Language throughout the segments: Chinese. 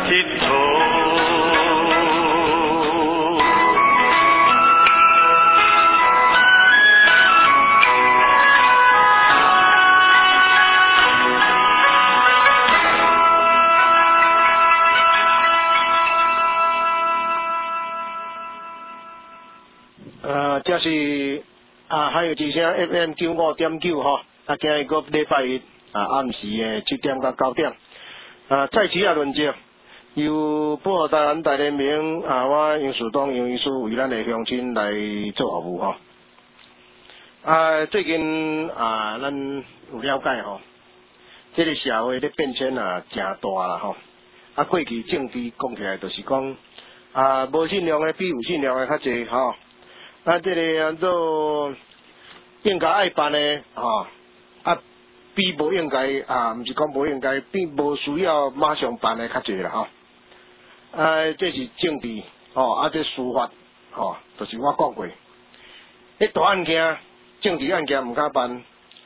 佚佗。 这是还有一声 FM 95.9吼，今日个礼拜一暗时的7点到9点，再次论证，由保护台湾大联盟我杨树东杨医师为咱的乡亲来做服务吼。最近咱有了解吼，这个社会咧变迁真大啦吼。过去政治讲起来就是讲无信用的比有信用的较济吼。这个做应该爱办的比无应该毋是讲无应该，比无需要马上办的较济啦吼。这是政治这司法就是我讲过，大案件、政治案件毋敢办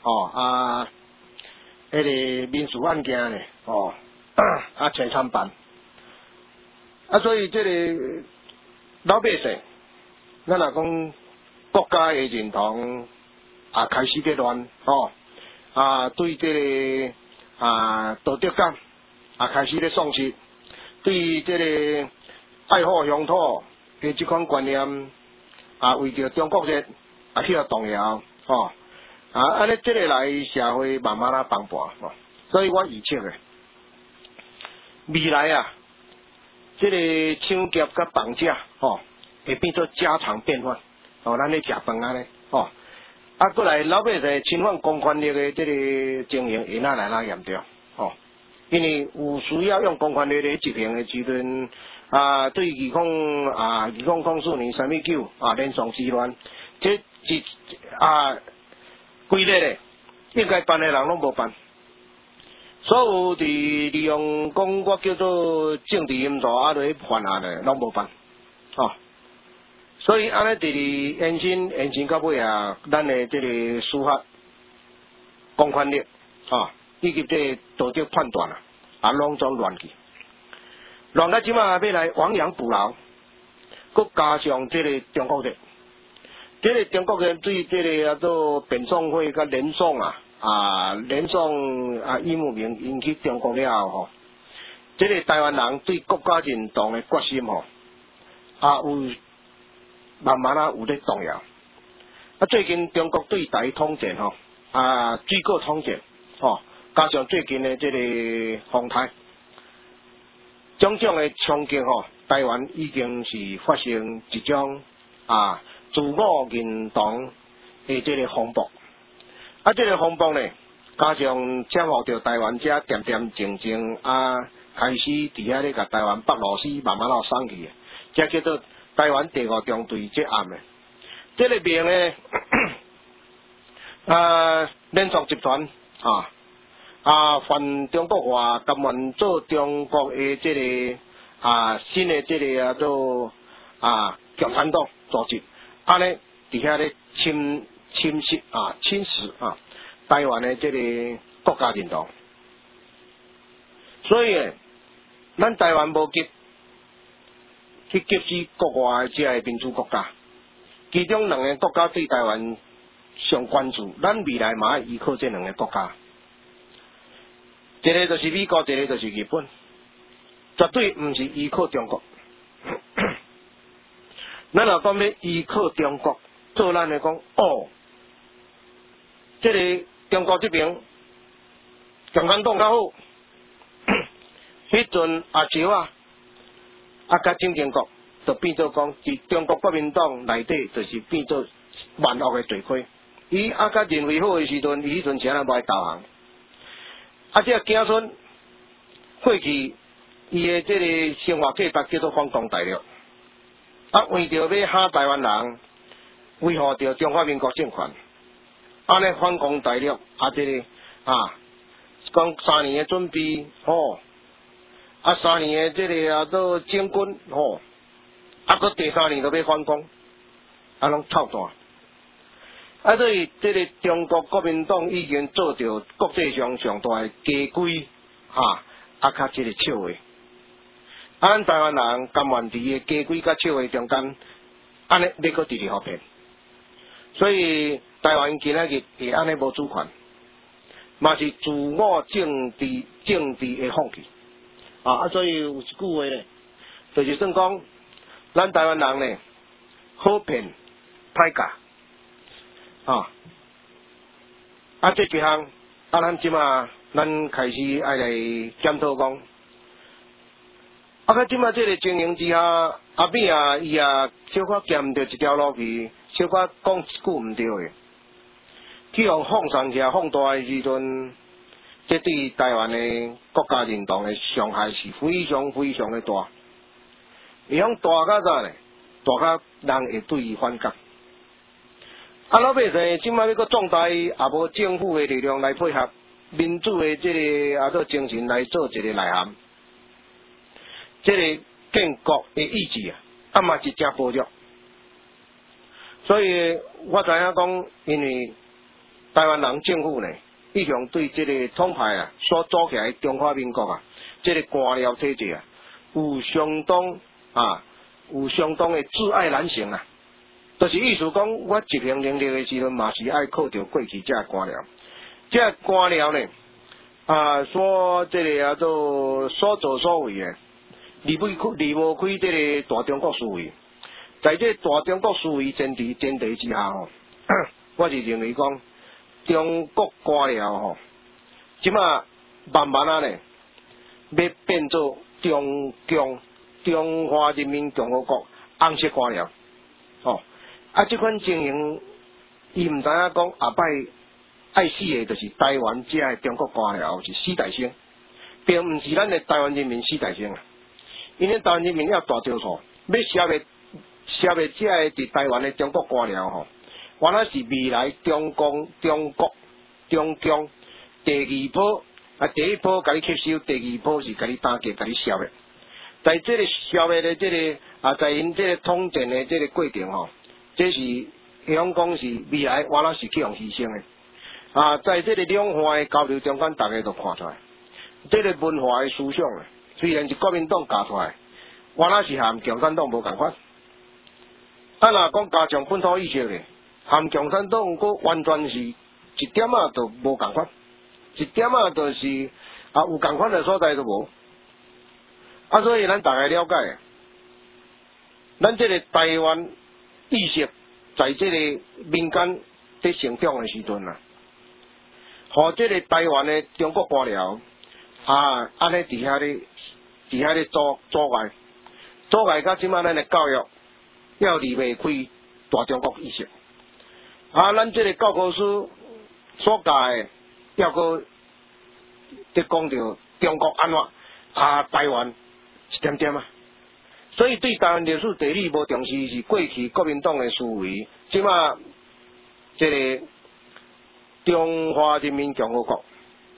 个民事案件呢全参办。所以这个老百姓。咱若讲国家的认同开始在乱对这个道德感开始在丧失，对这个爱护乡土的这款观念为着中国热去动摇安尼这个来社会慢慢崩盘所以我预测的未来这个抢劫甲绑架会变做家常便饭咱咧食饭咧过来老百姓侵犯公权力的这个情形会哪严重因为有需要用公权力来执行的时阵对移控控诉年3.9连上治乱，这是规律的，应该办的人拢无办。所有利用讲我叫做政治因素来犯案的拢无办所以安尼伫延伸到尾咱的这个司法公权力以及这道德判断拢总乱去，乱到即马要来亡羊补牢，佮加上这个中国热，这个中国热对这个做辩讼会甲连爽连爽伊慕名引起中国了后这个台湾人对国家认同的决心有慢慢有咧动摇。最近中国对台统战水果统战加上最近的这个风台，种种的冲击台湾已经是发生一种自我认同的这个风暴。这个风暴呢，加上牵互着台湾遮渐渐静静开始伫遐咧甲台湾北螺丝慢慢送去的，这叫做台湾第5中队这案的，这个名呢，连续集团反中国化，甘愿做中国的这个新的这个做共产党组织，安尼伫遐咧侵蚀台湾的这个国家认同，所以咱台湾无急。去激死国外这个民主国家，其中2个国家对台湾上关注，咱未来嘛要依靠这2个国家，一个就是美国，一个就是日本，绝对唔是依靠中国。咱若讲要依靠中国，做咱来讲这个中国这边共产党较好，迄阵招甲蒋经国就变做讲，伫中国国民党内底就是变做万恶的罪魁。伊甲认为好的时阵，伊迄阵谁也无爱投降。这个囝孙过去伊的这个生活计划叫做反攻大陆，为着要吓台湾人，维护着中华民国政权，安尼反攻大陆这个讲3年的准备3年的这个做整军搁第3年就要反攻，拢操蛋。所以这个中国国民党已经做着国际上上大的家规较这个笑话。 咱台湾人甘愿伫个家规甲笑话中间，安尼要搁直直互骗。所以台湾今仔日会安尼无主权，嘛是自我政治的放弃。所以有一句话咧，就是算讲，咱台湾人咧好骗歹教。这一项，咱即马咱开始爱来检讨讲，即马这个情形之下，阿扁伊小可兼着一条路去，小可讲一句毋对的，去互放上去放大的时阵，这对台湾的国家认同的伤害是非常非常的大，会响大到啥呢？大到人会对伊反感。老百姓即摆要搁壮大，也无政府的力量来配合，民主的这个做精神来做一个内涵，这个建国的意志嘛是真薄弱。所以我知影讲，因为台湾人政府呢，一向对这个统派所组起来中华民国这个官僚体制有相当的自爱难行就是意思讲，我执行能力的时阵，嘛是爱靠着过去这官僚。这官僚呢，说这个做所作所为离无开这个大中国思维。在这大中国思维前提之下我是认为讲，中国官僚即马慢慢呢，要变做中华人民共和国红色官僚这款情形，伊毋知影讲下摆爱死的，就是台湾这的中国官僚是死大生，并毋是咱的台湾人民死大生因为台湾人民要大招错，要消灭这的伫台湾的中国官僚原来是未来中共第二波第一波甲你吸收，第二波是甲你打击，甲你消灭。在这个消灭的这个在因这个统战的这个过程这是香港是未来原来是去用牺牲的在这个两岸的交流中间，大家都看出来，这个文化的思想虽然是国民党教出来，原来是和共产党无共款。若讲加强本土意识咧，和共产党完全是一点都无共款，一点就是有共款的所在都无。所以咱大家了解咱这个台湾意识在这个民间在成长的时阵和这个台湾的中国官僚安尼伫遐咧阻碍到即摆咱的教育要离袂开大中国意识咱这个教科书所教的要搁在讲着中国安怎台湾一点点所以对台湾历史地理无重视，是过去国民党的思维。即马这个中华人民共和国，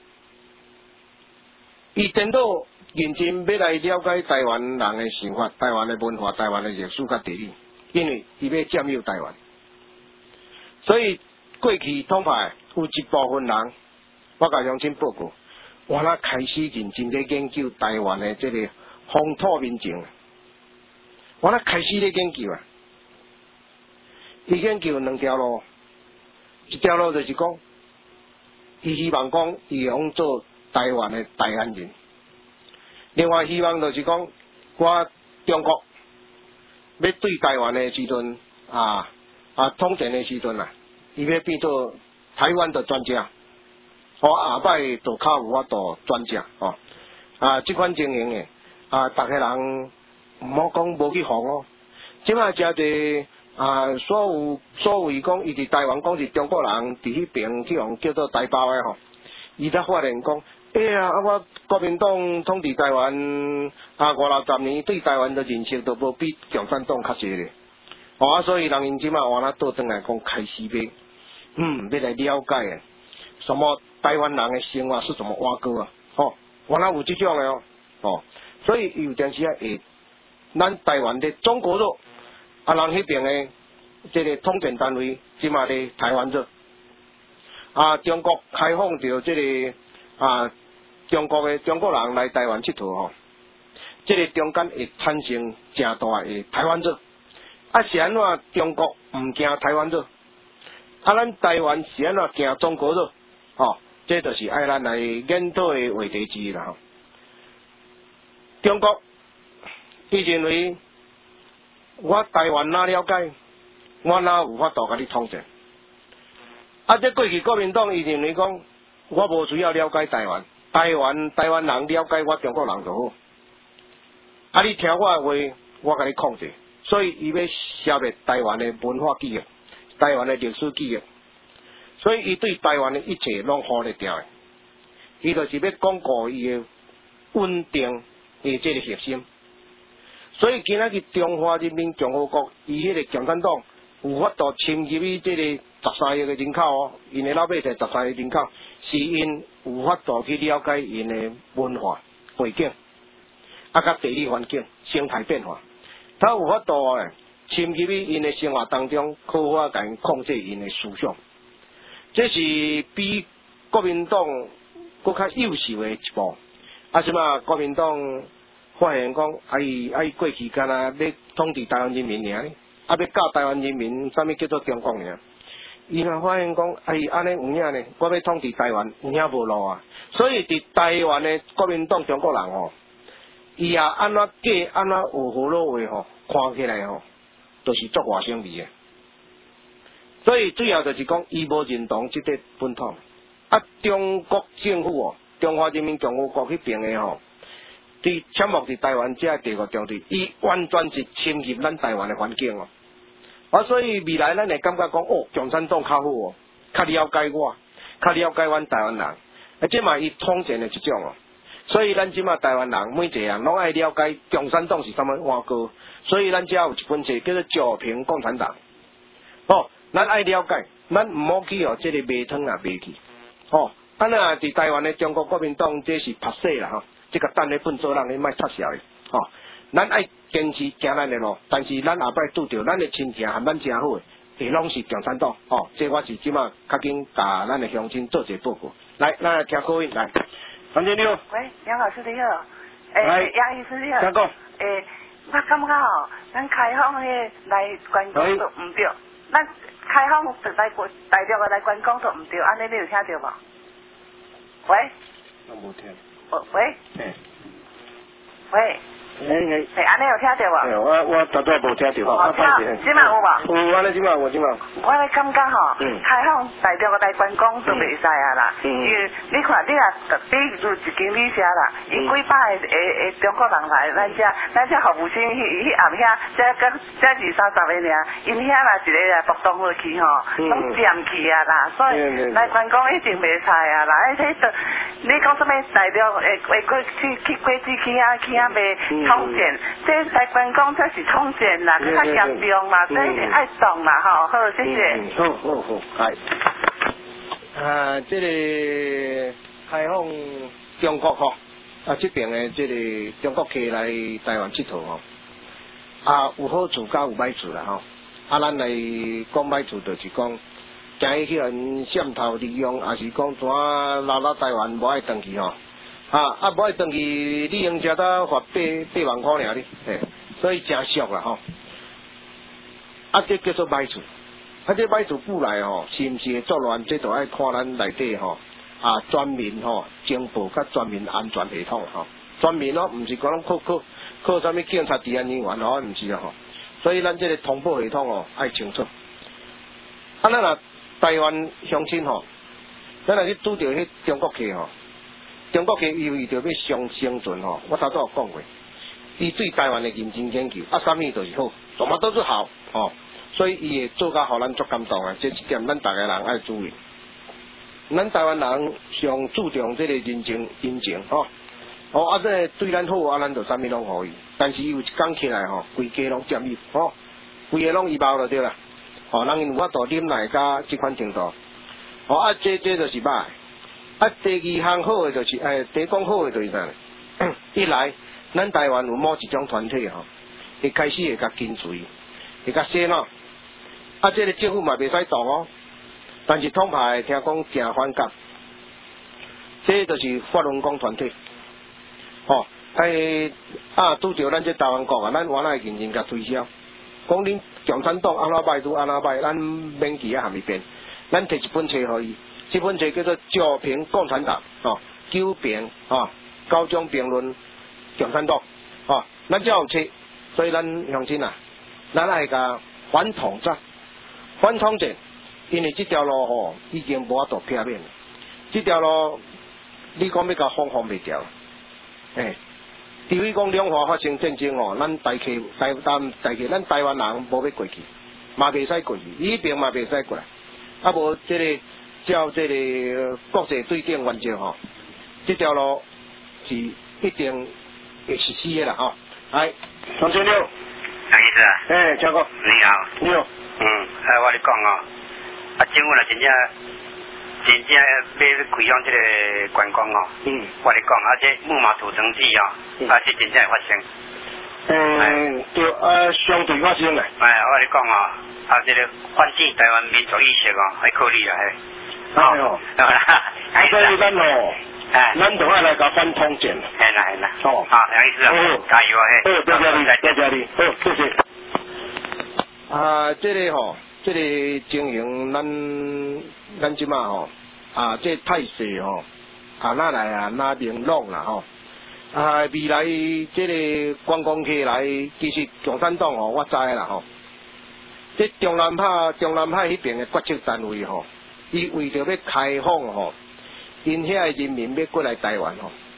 伊颠倒认真要来了解台湾人的想法、台湾的文化、台湾的历史甲地理，因为伊要占有台湾。所以过去统派有一部分人，我甲乡亲报告，原来开始认真在研究台湾的这个风土民情。我开始咧研究伊研究两条路，一条路就是讲，伊希望讲伊会做台湾的台湾人，另外希望就是讲，我中国要对台湾的时阵统战的时阵伊要变做台湾的专家，下摆就较有法度专家这款情形大家人。毋好讲无去防即摆真侪所谓讲伊伫台湾讲是中国人伫迄边去互叫做台胞的伊才发现讲，我国民党统治台湾50-60年，对台湾的认识都无比共产党较侪咧。所以人因即摆换倒转来讲，开始要来了解什么台湾人的生活是怎么挖沟原来有这种的所以有阵时会。咱台湾的中国热人迄边的这个统战单位，即马咧台湾热中国开放着这个中国人来台湾佚佗这个中间会产生正大的台湾者。是安怎中国唔惊台湾者？咱台湾是安怎惊中国者？这就是爱咱来研讨的话题之一啦。中国伊认为我台湾哪了解，我哪有法度甲你统战？这过去国民党伊认为讲，我无需要了解台湾，台湾人了解我中国人就好。你听我的话，我甲你控制。所以伊要消灭台湾的文化记忆、台湾的历史记忆，所以伊对台湾的一切拢忽略掉的。伊就是要巩固伊的稳定的这个核心。所以今仔日中华人民共和国伊迄个共产党有法度侵入伊这个13亿的人口因的老百姓13亿人口，是因有法度去了解因的文化背景，甲地理环境、生态变化。他有法度侵入去因的生活当中，靠法甲因控制因的思想。这是比国民党更较优秀的一步。即马国民党发现讲，伊过去敢若要统治台湾人民尔，要教台湾人民啥物叫做中国尔。伊若发现讲，伊安尼有影呢，我要统治台湾有影无路啊。所以伫台湾的国民党中国人伊也安怎假安怎有好老话看起来都是足外省味的。所以最后就是讲，伊无认同这个本土。中国政府中华人民共和国迄边的伫签幕伫台湾这第5条例，伊完全是侵入咱台湾的环境所以未来咱会感觉讲，共产党较好较了解我，较了解阮台湾人，这嘛伊统战的一种所以咱即马台湾人每一个人拢爱了解共产党是啥物碗糕，所以咱遮有一本册叫做《九评共产党》。咱爱了解，咱毋好去这个卖汤卖去。咱伫台湾的中国国民党这是拍死啦这个等咧笨做人，你莫插潲的咱爱坚持行咱的路，但是咱后摆拄着咱的亲戚和咱诚好的，会拢是共产党这我是即马较紧甲咱的乡亲做一个报告。来，咱来听口音来。张经理， 喂，杨老师你好，杨医师你好， 请讲。 我感觉咱开放来观光都唔对，咱开放来大陆的来观光都唔对，安尼你有听到无？喂？ 我无听。 喂？喂？安尼有听到无？ 我绝对无听到。 即马有无？ 有，安尼即马有，即马。 我咧感觉开放大陆来观光都袂使啦，因为你看你比如一间旅社啦，伊几百个中国人来咱遮服务生迄暗遐，这20-30个尔，因遐啦一个活动落去拢占去啦，所以来观光一定袂使啦。你讲什么大陆会去国际去遐卖统战，这来观光这是统战啦，较严重嘛，这一定爱动啦好，谢谢。 好，这个开放中国这边的这个中国客来台湾佚佗有好处甲有歹处啦咱来讲歹处就是讲，惊伊去人渗透利用，也是讲怎留台湾无爱回去无爱回去，你用车才罚8万块尔哩，所以真俗啦这叫做歹处。这歹处过来是毋是会作乱？这就爱看咱内底全民情报甲全民安全系统全民毋是讲靠啥物警察治安人员毋是所以咱这个通报系统爱清楚。咱若台湾乡亲咱若去拄着迄中国客中国客伊为着要生存我头拄有讲过，伊对台湾的认真研究啥物就是好，什么都是好所以伊会做甲互咱足感动这一点咱大家人爱注意。咱台湾人上注重这个人情恩情这对咱好咱就啥物拢互伊，但是伊有一讲起来规家拢占伊规个拢伊包就对啦人有法度忍耐甲即款程度这就是歹。第二项好的就是第一讲好的就是啥一来咱台湾有某一种团体会开始会甲跟随，会甲洗脑这个政府嘛袂使动但是统派听讲真反感，这就是法轮功团体拄着咱这台湾国啊，咱原来认真甲推销，讲恁共产党安怎歹拄安怎歹，咱免记啊含伊变，咱摕一本册互伊，这本册叫做《九评共产党》9评高中评论共产党咱才有册，所以咱乡亲啊，咱爱甲反统战，反统战，因为这条路已经无法度避免，这条路你讲要甲封袂掉，除非讲两岸发生战争咱咱台湾人无要过去，嘛袂使过去，伊边嘛袂使过来，无这个照这个国际对等原则这条路是一定会实施的啦来，36， 杨医师请讲。 你好。 你好。 我咧讲政府若真正要开放这个观光我咧讲这木马屠城记这真正会发生。 对相对发生的。 我咧讲这个唤起台湾民族意识还考虑所以咱就爱来甲反统战。 系啦。杨医师加油多谢你，谢谢。这个情形咱即马这态势哪来哪明朗啦未来这个观光客来，其实共产党我知啦这中南海迄边的决策单位伊为着要开放因遐的人民要过来台湾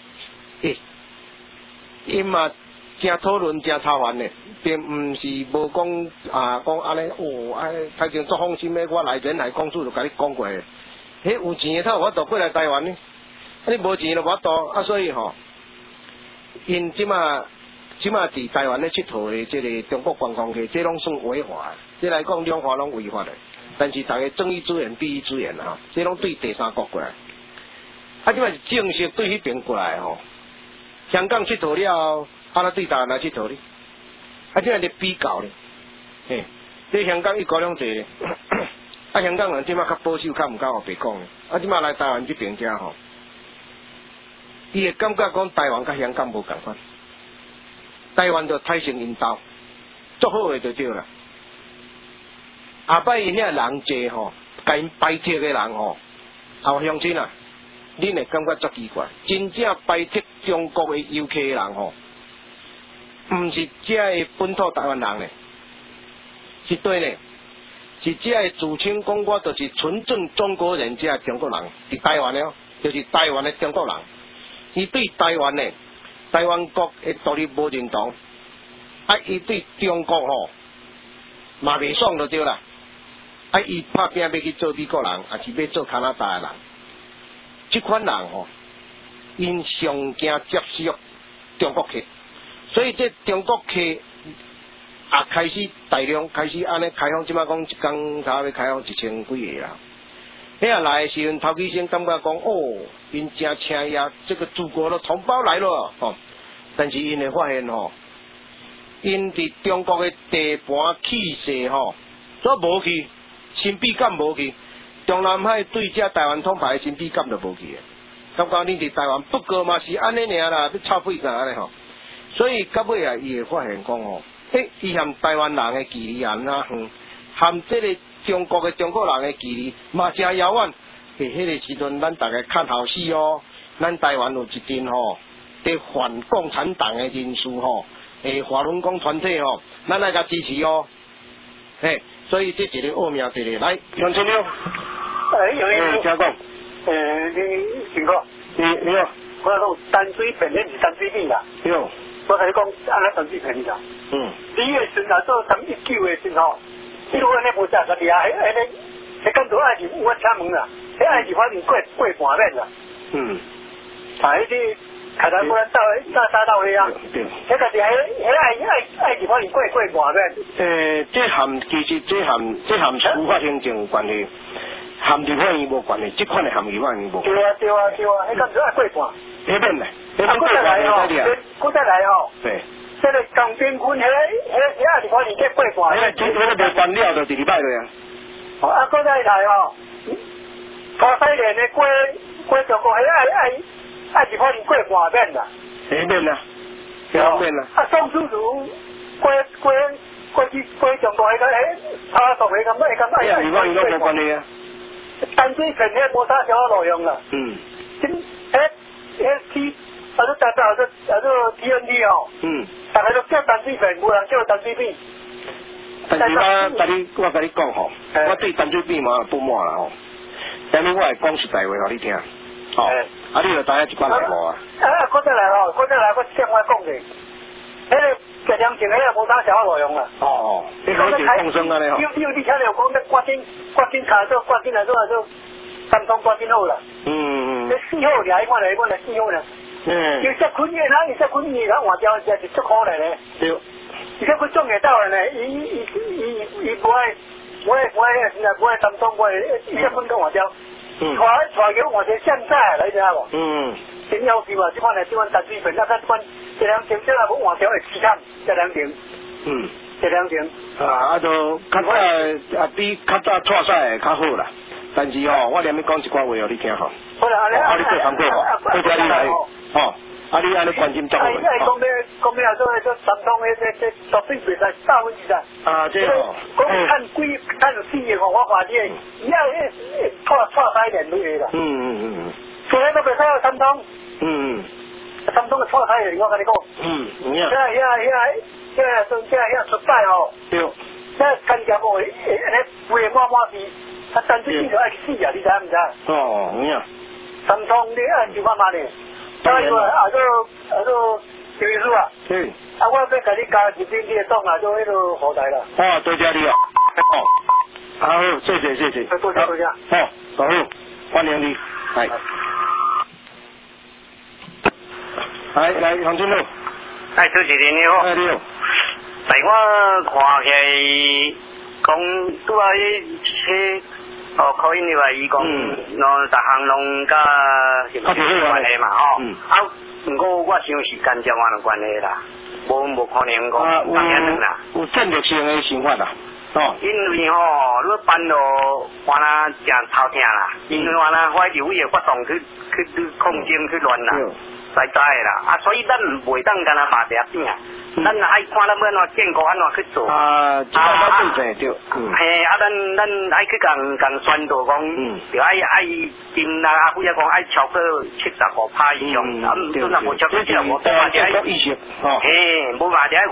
因嘛真讨论真操烦的，并毋是无讲安尼太经作放心的，我来人海公司就甲你讲过的，迄有钱的他有法度过来台湾呢，你无钱就无法度所以因即马伫台湾咧佚佗的这个中国观光客，这拢算违法的，这来讲两岸拢违法的，但是大家正义资源第一资源这拢对第三国过来，即马是正式对迄边过来香港佚佗了，那对台湾来佚佗呢？即马咧比较呢，这香港一国两制咧，香港人即马较保守，较毋敢白讲咧，即马来台湾这边遮伊会感觉讲台湾甲香港无共款，台湾就太成因兜，做好诶就对啦。下摆因遐人济甲因排斥诶人乡亲啊，恁会感觉足奇怪，真正排斥中国诶游客诶人毋是遮诶本土台湾人咧，是对咧，是遮诶自称讲我就是纯正中国人遮中国人，伫台湾咧就是台湾诶中国人。伊对台湾呢，台湾国的独立无认同，伊对中国嘛袂爽就对啦，伊拍拼要去做美国人，还是要做加拿大的人，这款人因上惊接受中国客，所以这中国客开始大量开始安尼开放，即摆讲一工差要开放1000几个啦。遐来的时阵，头几先感觉讲因真请呀，这个祖国的同胞来了但是因会发现因伫中国的地盘气势都无去，神秘感无去，中南海对遮台湾统派的神秘感就无去感觉恁伫台湾不过嘛是安尼尔啦，要臭屁干安尼所以到尾伊会发现讲伊含台湾人的距离安那远，含这个中国的中国人的距离嘛真遥远。迄个时阵，咱大家看好戏咱台湾有一阵伫反共产党的人士华伦工团体咱来甲支持所以这一个奥妙一个来，杨春亮，请讲， 你请讲， 你好， 我讲淡水片恁是淡水片啦， 对， 我甲你讲安那淡水片啦，2月时啊做19月时你如果安尼无食个底下，迄感觉爱是我请问啦，迄爱是反正过半面啦，迄啲开头我打到你啊，迄个是爱是反正过半面。 其实这含司法行政有关系，含立法院无关系，这款的含立法院无。对啊， 迄感觉爱过半。 迄边嘞， 再来对。 这个江边区，迄也是反正过半。 迄个袂关了，就第2摆了呀。 再来花西连的过中国，迄爱是反正过半面啦。 迄边啊， 方便啦。 啊，宋叔叔过中国迄个差熟迄个咁哎呀，你讲伊拢无关系啊。 淡水片迄无啥啥路用啦。 嗯。 T， 啊，都TNT 哦。嗯。大家都叫淡水片，无人叫淡水片。 但是我甲你讲吼，我对淡水片嘛不满啦吼。但是我会讲实在话互你听。哦。啊，你就知影一款内幕啊。 我再来，我先我讲者。迄个食凉前迄个无啥啥路用啦。哦。 你讲就放生啊你吼。 你听了讲，你赶紧卡做，赶紧来做，三通赶紧好啦。你4号尔，我来4号啦。伊结婚个，伊结婚伊讲换掉也是足可怜嘞。对。伊结婚种会到的呢，伊不爱，我现在不爱三通，伊结婚跟换掉。带给换成现在来知无？真要求啊！这款淡水片，啊，这款一两钱，这也无换掉会起惨，一两钱。一两钱。 啊，就较早比较早错赛较好啦。但是吼，我连你讲一寡话互你听吼。好啦，你做功课吼，多谢你来吼。啊，你安尼关心照顾。 讲咩做三通的这绝对袂使100% 啊，这吼。 讲看4个吼，我发现伊啊错赛连累啦。所以都袂使有三通。三通的错赛连，我跟你讲。有影。这出赛吼。对。这干家无，会满是。啊，淡水片就爱去死啊！你知唔知？哦，有影。三通你爱就慢慢的。再一个刘秘书啊。啊，我要甲你加入你的党啊，做迄个后台啦。 哦，多谢你啊。好，谢谢。 多谢。 好，好，欢迎你。来，黄俊路。 主持人你好。 你好。 在我看起来，讲拄啊迄可以你话伊讲，逐项拢甲有关系嘛吼。不过我想是干接我的关系啦，无可能讲当然啦。 有战略性的想法啦。 因为吼，你办落我那真头疼啦，因为我那我有位发动去抗争去乱啦。知啦，所以咱袂当干那马条边啊，咱爱看咱要安怎建构安怎去做。 这个对对。 嘿，咱爱去共宣导讲，就爱今啦阿辉啊讲爱超过75%以上，阵若无超过就无嘛就爱 20%， 嘿，无嘛就爱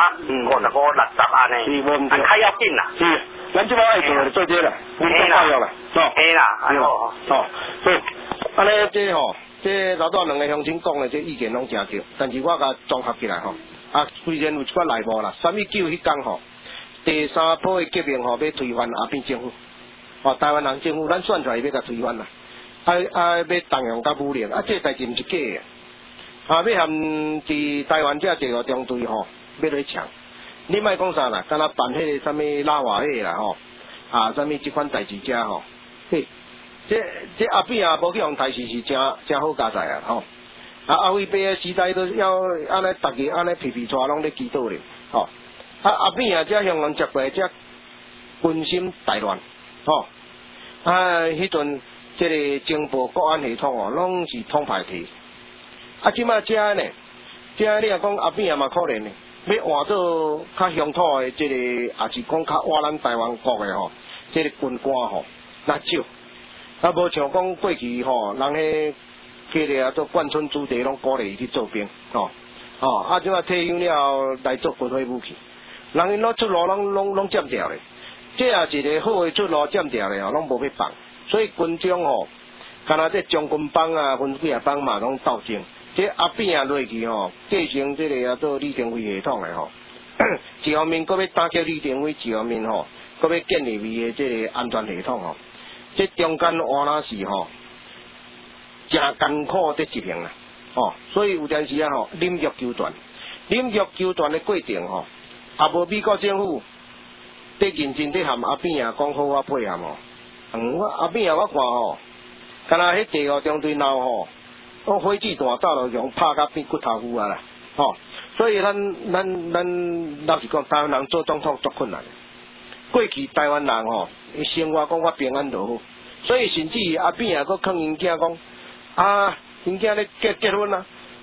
50%、55、60安尼，较要紧啦。 是，咱即摆爱做就做这啦，运动教育啦， 嘿啦，好， 所以安尼这吼。这老早两个乡亲讲的这意见拢正对，但是我甲综合起来吼，虽然有一寡内幕啦，319迄天吼，第三波的革命吼要推翻阿扁政府，台湾人政府咱选出来要甲推翻啦，要动用甲武力，这代志毋是假的，要含伫台湾这这个中队吼，要来抢，你莫讲啥啦，敢若办迄个啥物拉话迄啦吼，啥物这款代志遮吼，嘿。这阿扁啊，无去用台视是真好加载啊吼！阿辉伯的时代都要安尼，大家安尼皮带拢咧祈祷咧吼。阿扁啊，这向人接过这军心大乱吼。迄阵这个情报国安系统哦，拢是通派去。即马这呢，这你若讲阿扁啊嘛可怜呢，要换做较乡土的这个，也是讲较活咱台湾国的吼，这个军官吼，那少。无像讲过去吼，人迄家里啊做贯村子弟拢鼓励伊去做兵即摆退休了后来做军火武器，人因拢出路拢占掉咧，这也是一个好的出路占掉咧拢无要放，所以军中吼，敢若这将军帮啊、分几啊帮嘛拢斗争，这阿扁啊落去吼，继承这个做李登辉系统的吼，一方面搁要打击李登辉，一方面吼，搁要建立伊的这个安全系统吼。这中间换那是吼，真艰苦的执行啦，所以有阵时啊吼，忍辱求断的过程吼，也无美国政府得认真得含阿扁啊讲好我配合我阿扁啊我看吼，敢若迄第5中队闹吼，火箭弹打落用拍甲变骨头糊啊啦，所以咱老实讲，台湾人做总统足困难。过去台湾人吼，生活讲我平安就好，所以甚至阿扁啊，佫劝因囝讲因囝咧结婚啊，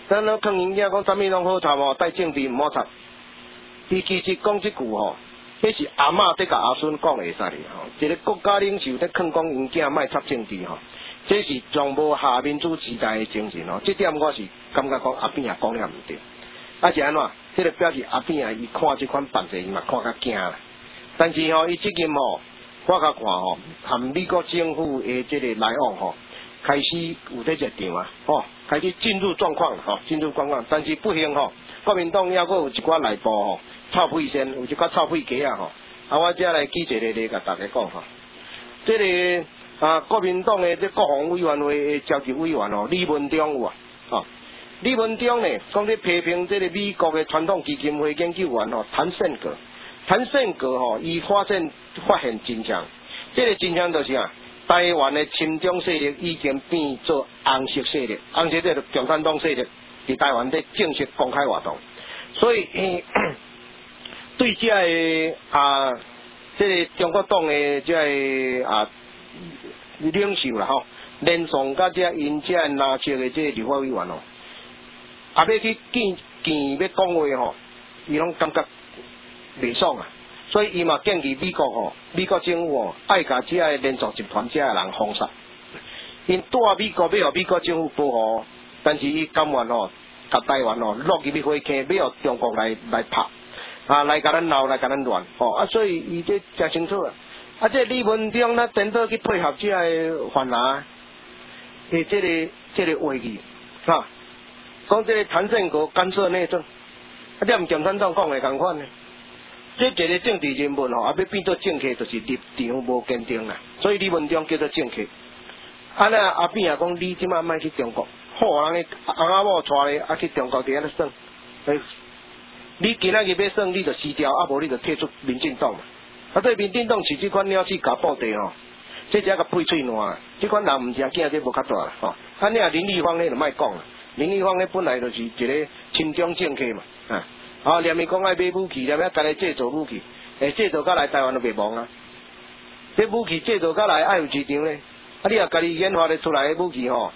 咱咧劝因囝讲啥物拢好插吼，带政治毋好插。伊其实讲即句吼，迄是阿嬷在甲阿孙讲会使哩吼。一个国家领袖在劝讲因囝莫插政治吼，这是从无下民主时代的精神吼。这点我是感觉讲阿扁也讲了毋对。啊是安怎？这个表示阿扁啊，伊看即款办事，伊嘛看较惊啦。但是吼，伊最近吼，我甲看吼，含美国政府的这个来往吼，开始有在热场啊，吼，开始进入状况吼，进入状况。但是不幸吼，国民党还佫有一寡内部吼，臭屁先，有一寡臭屁鸡啊吼。啊，我遮来记一个甲大家讲吼，这个国民党的这国防委员会的召集委员吼，李文忠有啊，吼。李文忠呢，讲咧批评这个美国的传统基金会研究员吼，谭胜格吼，伊发现真相，这个真相就是啊，台湾的亲中势力已经变做红色势力，红色这个共产党势力伫台湾在正式公开活动，所以对这个这个中国党的这个领袖啦吼，连宋甲这因这拿切的这个立法委员吼。啊，要去见要讲话吼，伊拢感觉袂爽啊，所以伊嘛建议美国吼，美国政府吼，爱甲遮个连锁集团遮个人封杀。因带美国要互美国政府保护，但是伊甘愿吼，甲台湾吼落入去火坑，要互中国来拍，来甲咱闹，来甲咱乱，所以伊这真清楚啊。啊，这李文忠呢，颠倒去配合遮个泛蓝的这个话语，讲这个谭胜国干涉内政，踮共产党讲的同款呢。这一个政治人物吼，要变做政客，就是立场无坚定啦。所以李文忠叫做政客。阿扁也讲，你即马莫去中国，好人个翁仔某带咧，去中国伫遐咧耍。你今仔日要耍，你就撕掉，无你就退出民进党嘛。对民进党是即款鸟鼠夹布袋吼，这只个配喙烂，即款人毋是囝，这无较大啦吼。你啊林立芳咧就莫讲啦。林立芳咧本来就是一个亲中政客嘛，连伊讲爱买武器，连伊家己制造武器，制造甲来台湾都袂忘啊。这武器制造甲来爱有市场咧，你也家己研发咧出来的武器吼，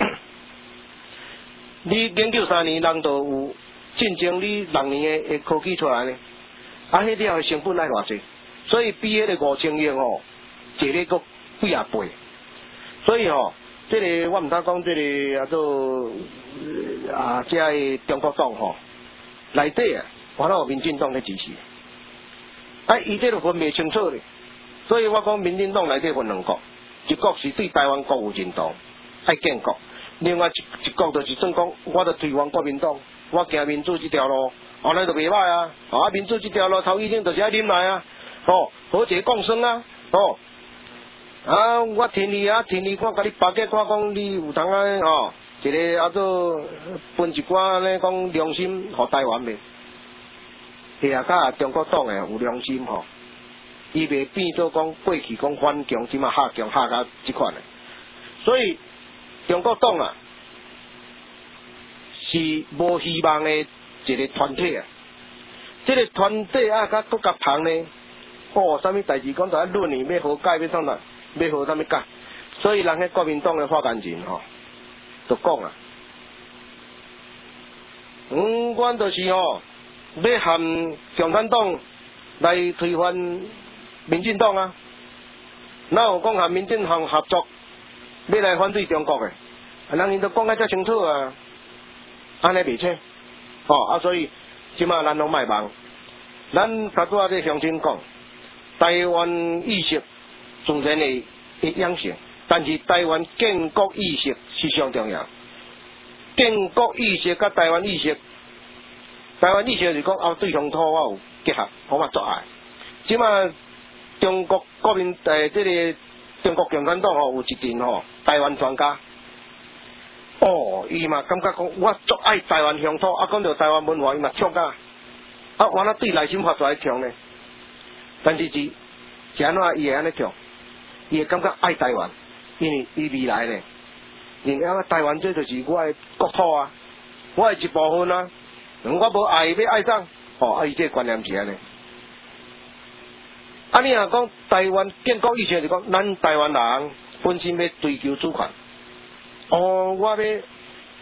你研究3年，人就有竞争你6年的科技出来咧，迄了的成本爱偌济，所以比迄个5000亿吼，一个搁几啊倍，所以吼。这个我毋通讲，这个做这个中国党吼，内底啊，完了有民进党咧支持，伊这个分袂清楚咧，所以我讲民进党内底分2国，一国是对台湾国有认同，爱建国；另外一国就是总讲，我著推翻国民党，我行民主这条路，那就袂歹啊！民主这条路头一定就是爱啉来啊，和谐共生啊，我听你看，甲你巴结看讲你有通一个做分一寡咧讲良心，互台湾袂？是啊，甲中国党诶有良心吼，伊袂变做讲过去讲反强，即马下强下到即款诶。所以中国党啊，是无希望诶一个团体啊。这个团体甲国家旁呢，啥物代志讲在论里要好解要创哪？要好啥物解？所以人迄国民党诶发言人吼，就讲啊，阮就是要含共产党来推翻民进党啊，哪有讲含民进党合作要来反对中国诶？人因都讲甲遮清楚啊，安尼袂清，所以即马咱拢莫忙，咱较早咧乡亲讲，台湾意识自然会养成，但是台湾建国意识是上重要。建国意识甲台湾意识，台湾意识就是讲对乡土我有结合，我嘛作爱。即马中国国民这个中国共产党有一阵台湾专家，伊嘛感觉讲我作爱台湾乡土，讲到台湾文化，伊嘛唱啊，完了对内心发出来唱呢。但是是安怎伊会安尼唱？伊会感觉爱台湾，因为伊未来呢，因为台湾这就是我的国土啊，我的一部分啊。我无爱要爱上，伊这个观念是安尼。你若讲台湾建国以前就讲，咱台湾人本身要追求主权。我要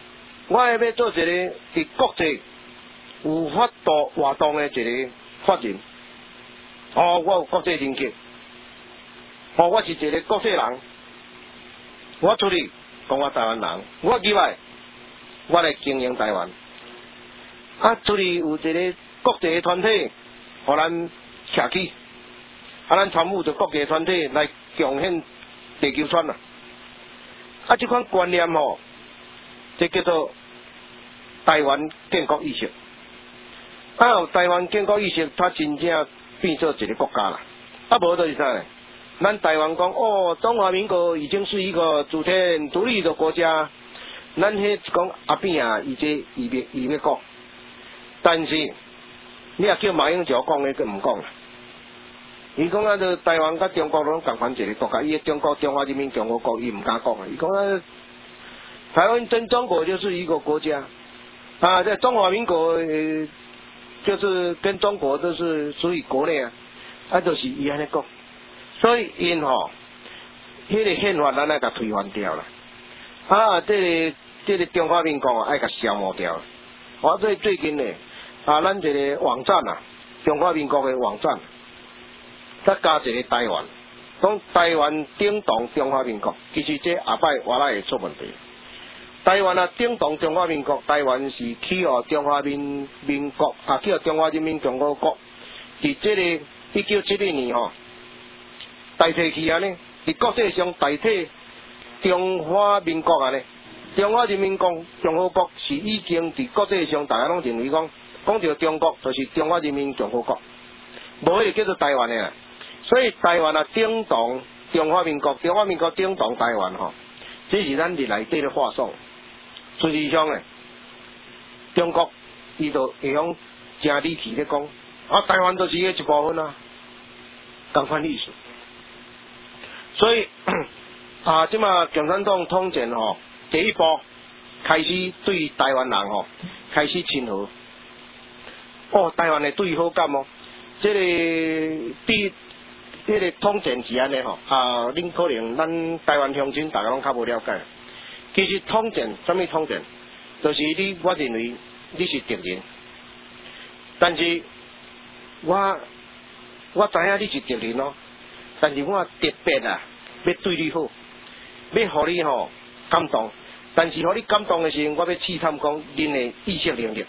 我要做一个伫国际有法度活动的一个法人。哦，我有国际人格。哦，我是一个国际人。我出去讲我台湾人，我以为我来经营台湾。啊，出去有一个国际的团体，互咱徛起。啊，咱参与着国际团体来贡献地球村啊！啊，这款观念吼，这叫做台湾建国意识。啊，台湾建国意识，它真正变做一个国家啦。啊，无就是啥呢？咱台湾讲哦，中华民国已经是一个主权独立的国家。咱迄讲阿扁啊，伊要讲，但是你也叫马英九讲咧，佢唔讲啦。伊讲啊，台湾甲中国拢共款一个国家，伊中华人民共和国，伊唔敢讲啊。伊讲啊，台湾跟中国就是一个国家啊，在中华民国就是跟中国都是属于国内啊，啊，就是伊安尼讲。所以因吼，迄个宪法咱爱甲推翻掉啦，啊，这个中华民国爱甲消磨掉。我最近呢，啊，咱这个网站啊，中华民国的网站。再加一个台湾，讲台湾顶动中华民国，其实这下摆我来会出问题。台湾啊顶动中华民国，台湾是起予中华民国啊，起予中华人民共和国。伫这个1972年吼，代替去安尼，伫国际上代替中华民国安尼。中华人民共和国是已经伫国际上大家拢认为讲到中国就是中华人民共和国，无迄个叫做台湾的啊。所以台湾啊顶动中华民国，中华民国顶动台湾吼，这是咱伫内底的话术。实际上呢，中国伊就会用真理气咧讲，啊台湾就是伊一部分啊，共款意思。所以啊，即马共产党统战吼，第一步开始对台湾人吼开始亲和。哦，台湾的对好感哦，这个比。迄个统战是安尼吼，啊，恁可能咱台湾乡亲大家拢较无了解。其实统战，什么统战？就是我认为你是敌人，但是我知影你是敌人咯，但是我特别啊，要对你好，要互你吼感动，但是互你感动的时候，我要试探讲恁的意识能力。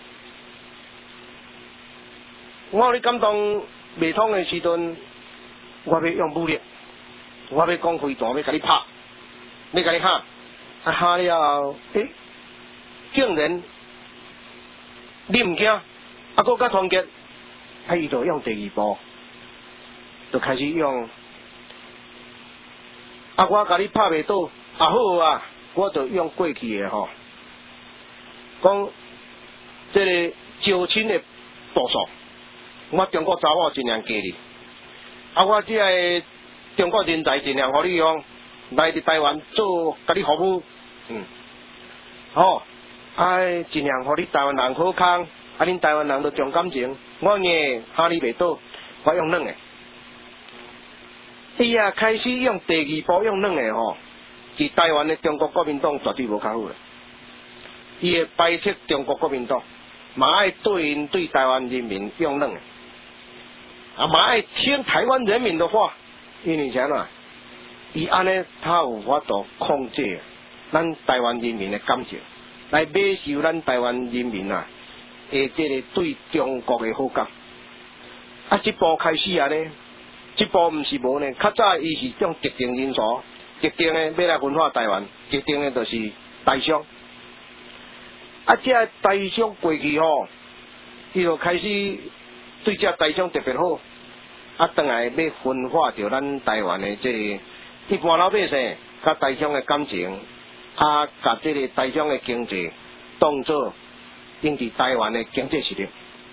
我互你感动未通的时阵。我要用武力，我要讲飞弹，要甲你拍，要甲你吓，啊吓了，竟然你唔惊，搁较团结，伊就用第二步，就开始用，我甲你拍袂倒，好啊，我就用过去的吼，讲这个招亲的步数，我中国查某尽量加你。我这个中国人才尽量互你用，来伫台湾做甲你服务，好，尽量互你台湾人好康，恁台湾人都重感情，我硬哈你袂倒，我用软的。开始用第二步用软的吼，伫台湾的中国国民党绝对无较好啦，伊会排斥中国国民党，嘛爱对台湾人民用软的。嘛爱听台湾人民的话，因为啥啦？伊安尼他有法度控制咱台湾人民的感情，来买受咱台湾人民啊，这个对中国的好感。这步开始啊呢，这步唔是无呢，较早伊是种特定因素，特定的要来分化台湾，特定的就是台商。这台商过去吼，伊就开始。对这台商特别好，转来要分化着咱台湾的这个一般老百姓甲台商的感情，甲这个台商的经济当作因伫台湾的经济实力。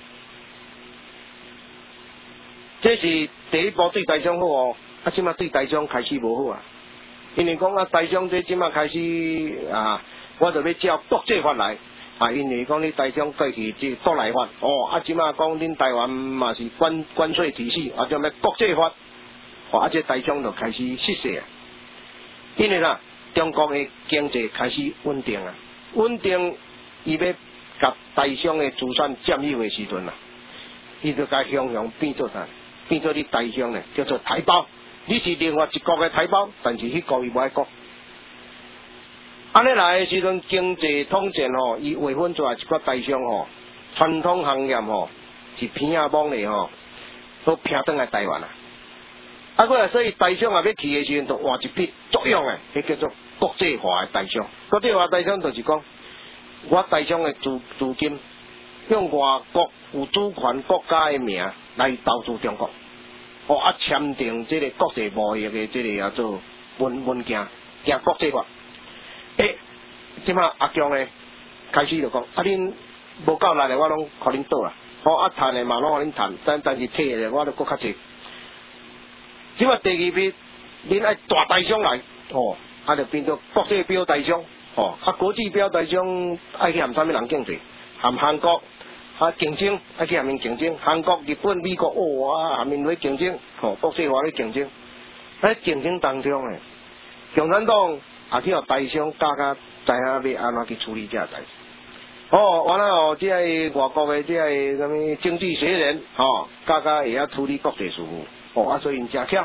这是第一步对台商好哦，即马对台商开始无好啊，因为讲台商这即马开始我就要照国际法来。因为讲你台商过去即国内法，即马讲恁台湾嘛是关税体系，就要国际法，这台商就开始失势啊。因为中国的经济开始稳定啊， 稳定伊要甲台商的资产占有的时阵啦，伊就甲向变做啥？变做你台商咧，叫做台胞。你是另外一国的台胞，但是迄国伊无爱国。安尼来的时阵，经济统战吼，伊划分出来一寡台商吼，传统行业吼是偏啊忙咧吼，都偏倒来台湾啦。啊，过来所以台商也要去的时阵，就换一批作用诶，迄叫做国际化的台商。国际化台商就是讲，我台商的资金用外国有主权国家的名来投资中国，哦啊签订这个国际贸易的这个叫做文件，行国际化。即马阿强咧开始就讲，啊恁无够力的我拢互恁倒啦，哦啊趁的嘛拢互恁趁，但是摕的我都搁较济。即马第二批，恁爱大台商来，哦，啊就变做国际标台商，哦，啊国际标台商爱去含啥物人竞争？含韩国啊竞争，爱去含因竞争，韩国、日本、美国，哇，含因咧竞争，哦，国际化咧竞争，喺竞争当中诶，共产党也去互台商教甲知影要安怎去处理这代志。哦，完了哦，这个外国的这个什么经济学人，哦，教甲会晓处理国际事务。哦，啊，所以因真巧，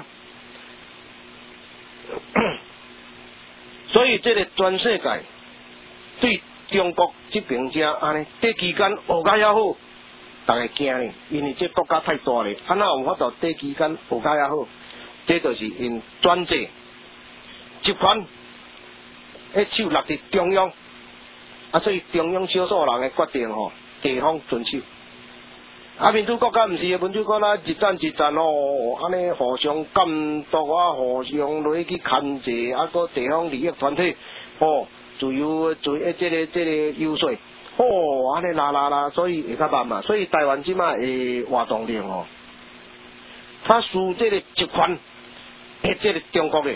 所以这个全世界对中国这边遮安尼，这期间学甲遐好，大家惊呢，因为这国家太大咧，安怎有法度这期间学甲遐好？这就是因专制集权，手落伫中央，啊，所以中央少数人的决定吼，地方遵守。啊，民主国家毋是的，民主国家一战哦，安尼互相监督啊，互相落去牵制，啊，个地方利益团体，哦，自由这个游说，哦，安尼啦，所以会较慢嘛。所以台湾即马的活动量哦，它输这个集权，这个中国的，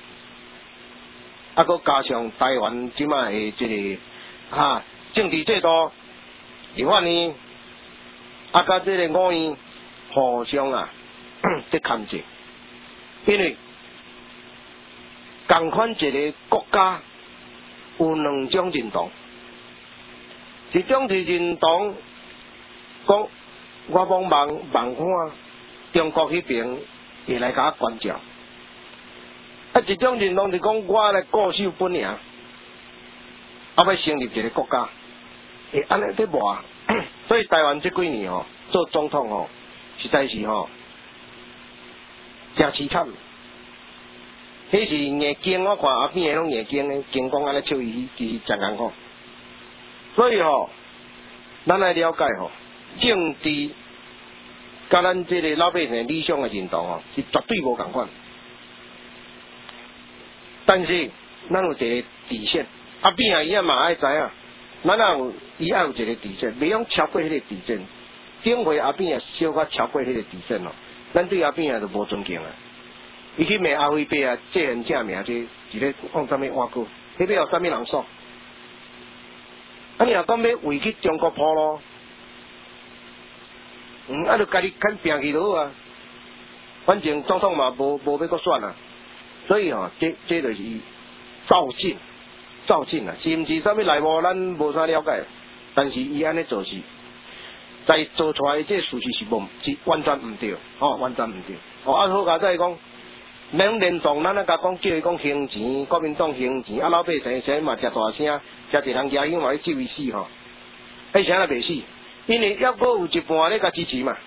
啊，个加上台湾即马的这个政治制度，立法院。啊，甲这个五院互相在牵制，因为同款一个国家有两种认同，一种是认同讲我望看中国迄边会来甲我关照，啊，一种认同是讲我来固守本营，啊要成立一个国家，会安尼在无啊？所以台湾这几年哦，做总统哦，实在是哦，真凄惨。迄是硬经，我看后边的拢硬经的，经讲安尼笑伊，其实真艰苦。所以哦，咱来了解哦，政治甲咱这个老百姓理想的认同哦，是绝对无共款。但是咱有一个底线，后边啊伊也嘛爱知影。咱也有，伊也有一个底线，袂用超过迄个底线。顶回阿扁也小可超过迄个底线咯，咱对阿扁也就无尊敬啊。伊去骂阿辉伯啊，这人正名这一个往啥物换过，迄要有啥物人说？啊，你若讲要为去中国铺咯，啊，就家己肯拼去就好啊。反正总统嘛无要搁选啊，所以吼，这就是照进啊，是毋是啥物内幕咱无啥了解，但是伊安尼做事，在做出来这事实是完全毋对，哦，完全毋对。哦，啊好佳再讲，免联动，咱甲讲叫伊讲行钱，国民党行钱，啊老百姓谁嘛食大声，食一人牙香嘛去救伊死吼，迄啥也袂死，因为抑阁有一半咧甲支持嘛。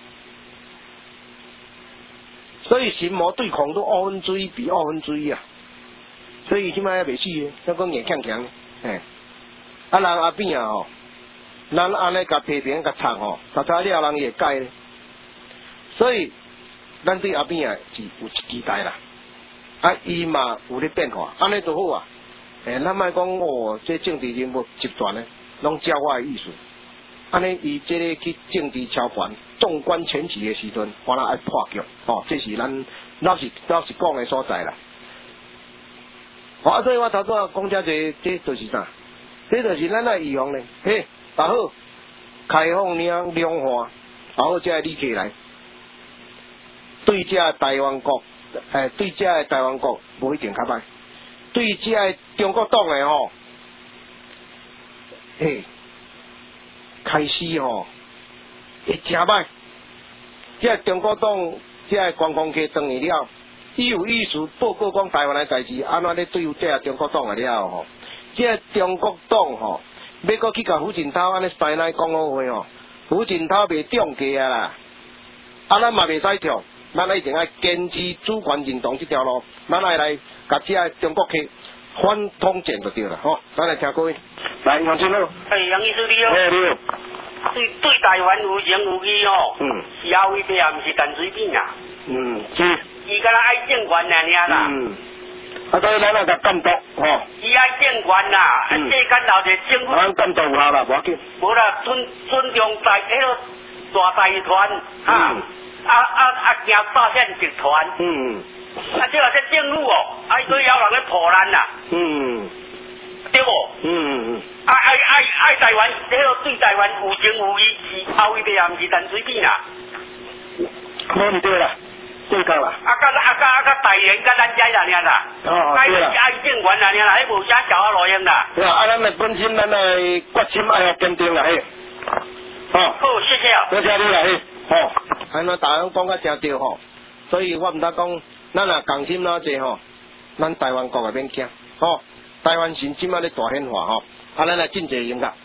所以心魔对抗都二分之一比二分之一啊。所以即摆也袂死诶，咱讲硬强强，嘿，啊人阿扁啊吼，咱安尼甲批评甲插吼，查了人也改咧，所以咱对阿扁啊是有期待啦，啊伊嘛有咧变化，安尼就好啊，咱莫讲哦，这政治人物集团咧，拢照我诶意思，安尼伊这个去政治操盘、纵观全局诶时阵，我若爱破局，哦，这是咱老实讲诶所在啦。所以我头拄讲遮这就是啥？这就是咱来预防咧。嘿，大好，开放量化，然后才理起来。对这台湾国，对这台湾国无一定较歹。对这中国党诶吼， 嘿，开始吼，会真歹。这中国党这观光客转去了，伊有意思报告讲台湾的代志，安怎咧对付这中国党了吼？这中国党吼，要搁去甲胡锦涛安尼塞奶讲好话吼，胡锦涛袂中计啊啦，咱嘛袂使跳，咱一定要坚持主权认同这条路，咱来甲这中国客反统战就对了吼。咱来听各位，来杨先生。 杨医师你好。 你好。 对台湾有情有义吼，是阿威伯啊，毋是陈水扁啊。 是。 伊敢若爱政权尔啦。 所以咱也甲监督吼。伊爱政权啦，世间老者政府。 咱监督有效啦，无要紧。 无啦，尊重大迄个大财团啊，行大县集团。这个是政府哦，所以有人咧破咱啦。对无？爱台湾，这个对台湾有情有义，是阿威伯啊，毋是陈水扁啊。 冇唔对啦，对够啦。 甲大连甲咱遮啦，啦。对啦。爱政权啦，迄无啥条路用啦。 咱的本身，咱的决心爱坚定啦，嘿。 好，谢谢啊。 多谢你啦，嘿。安怎大家讲甲真对吼，所以我毋知讲，咱若共心哪济吼，咱台湾国也免惊，台湾神即马咧大显化吼，咱来进一个音乐。